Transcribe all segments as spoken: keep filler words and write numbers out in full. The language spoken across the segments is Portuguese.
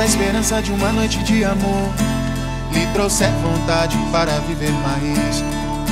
Quando a esperança de uma noite de amor lhe trouxer vontade para viver mais,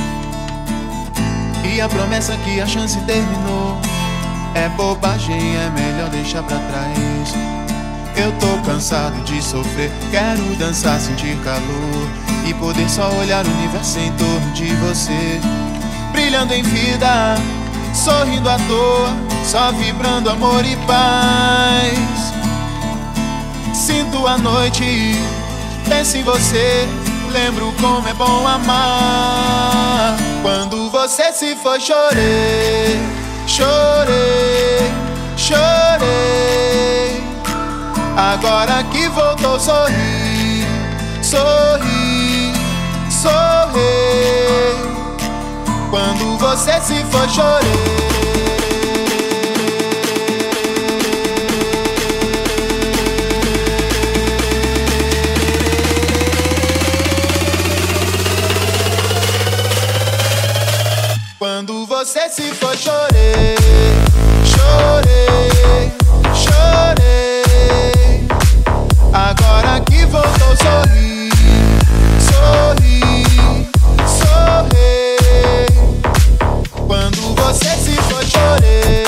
e a promessa que a chance terminou é bobagem, é melhor deixar pra trás. Eu tô cansado de sofrer, quero dançar, sentir calor e poder só olhar o universo em torno de você, brilhando em vida, sorrindo à toa, só vibrando amor e paz. Sinto a noite, penso em você, lembro como é bom amar. Quando você se foi, chorei, chorei, chorei. Agora que voltou, sorri, sorri, sorri. Quando você se foi, chorei. Quando você se foi, chorei, chorei, chorei. Agora que voltou, sorri, sorri, sorri. Quando você se foi, chorei,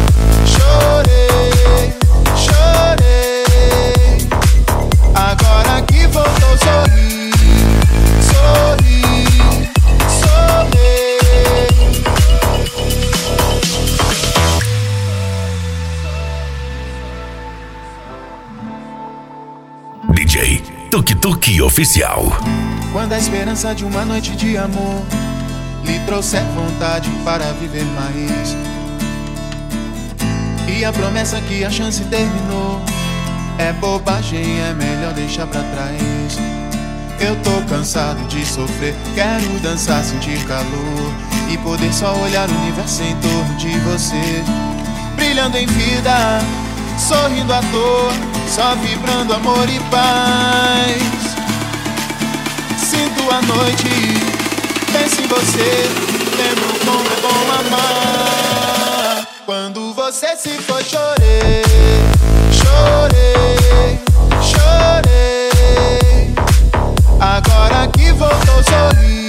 chorei, chorei. Agora que voltou, sorri, sorri, sorri. D J Tuk Tuk Oficial. Quando a esperança de uma noite de amor lhe trouxer vontade para viver mais, e a promessa que a chance terminou é bobagem, é melhor deixar pra trás. Eu tô cansado de sofrer, quero dançar, sentir calor e poder só olhar o universo em torno de você, brilhando em vida, sorrindo à toa, só vibrando amor e paz. Sinto a noite, penso em você, lembro como é bom amar. Quando você se foi, chorei, chorei, chorei. Agora que voltou, sorri,